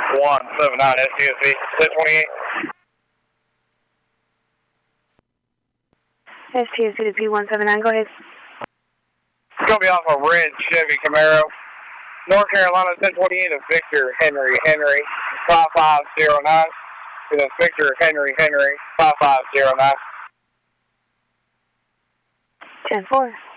179 STSV, 1028. STSV to P179, go ahead. It's going to be off a red Chevy Camaro. North Carolina 1028 of Victor Henry 5509. And then Victor Henry 5509. 10-4.